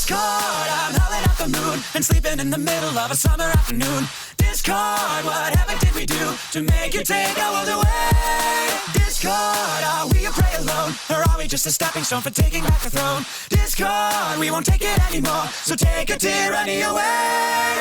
Discord, I'm howling at the moon and sleeping in the middle of a summer afternoon. Discord, whatever did we do to make you take our world away? Discord, are we a prey alone, or are we just a stepping stone for taking back the throne? Discord, we won't take it anymore, so take your tyranny away.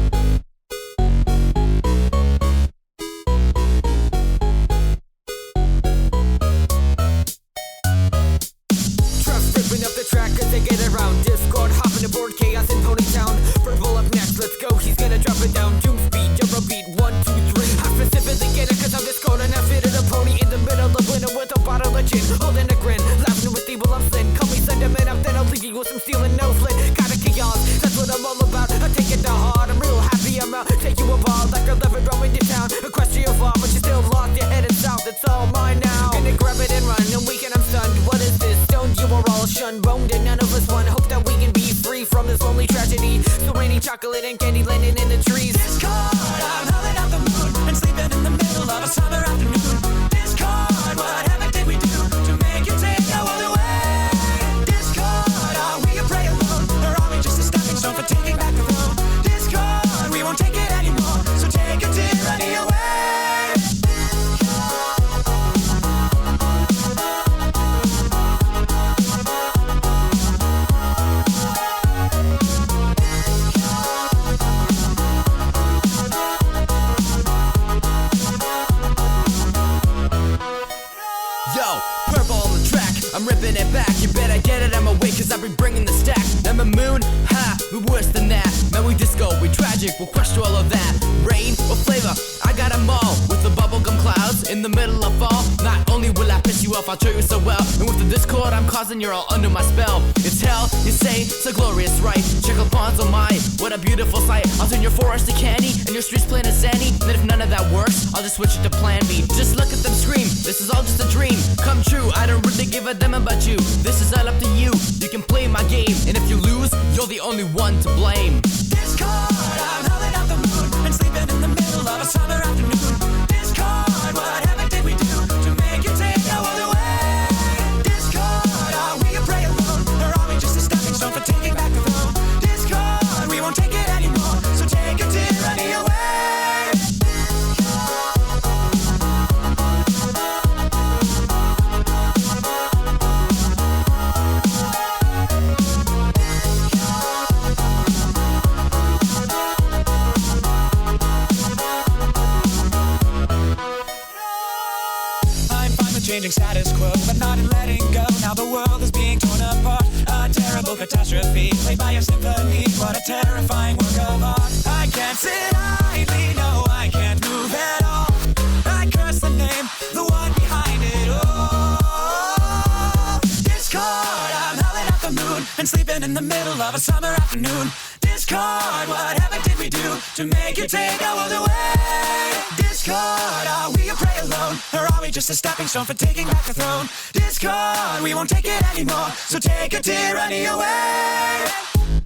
Ripping up the track as they get around. Discord, hopping aboard chaos in Ponytown. Purple up next, let's go, he's gonna drop it down. Doom speed, Eurobeat, 1, 2, 3. I specifically get it cause I'm Discord and I fitted a pony in the middle of winter with a bottle of gin. Holding a grin, laughing with evil, I'm sin. Call me sentiment up, then I'll leave you with some steel and no flint. Kinda chaos, that's what I'm all about. I take it to heart, I'm real happy I'm out. Take you apart like a lever drum into town. Equestria far, but you're still lost, you're headed south. It's all mine now. Gonna grab it and run, and weekend I'm stunned. What is this? Stoned, you are all shunned, boned, and none of us won. Hope that we can be free from this lonely tragedy. So raining chocolate and candy landing in the trees. Discord, I'm howling at the moon and sleeping in the middle of a summer afternoon. Discord, whatever did we do to make you take our world away? Discord, are we a prey alone, or are we just a stepping stone for taking back the throne? Discord, we won't take it anymore, so take your tyranny away. Yo, purple on the track, I'm ripping it back. You better get it out my way, cause I've been bringing the stack. I'm a moon, ha, we're worse than that. Man, we disco, we tragic, we'll crush through all of that. Rain or flavor, I got 'em all. With the bubblegum clouds in the middle of fall. Not only will I piss you off, I'll treat you so well. And with the Discord I'm causing, you're all under my spell. It's hell, you say, so glorious, right? Check up on my, what a beautiful sight. I'll turn your forest to candy, and your streets plain as Zanny. Then if none of that works, I'll just switch it to plan B. Just look at them scream, this is all just a dream come true. I don't really give a damn about you, this is all up to you. You can play my game, and if you lose, you're the only one to blame. Discord, I'm howling at the moon and sleeping in the middle of a summer afternoon. Discord, whatever did we do to make you take our world away? Discord, are we a prey alone, or are we just a stepping stone for taking back the throne? Discord, we won't take it anymore, so take your tyranny away. Changing status quo, but not in letting go. Now the world is being torn apart. A terrible catastrophe, played by a symphony. What a terrifying work of art. I can't sit idly, no, I can't move at all. I curse the name, the one behind it all. Discord, I'm howling at the moon and sleeping in the middle of a summer afternoon. Discord, whatever did we do to make you take our world away? Discord, are we a prey alone, or are we just a stepping stone for taking back the throne? Discord, we won't take it anymore, so take your tyranny away.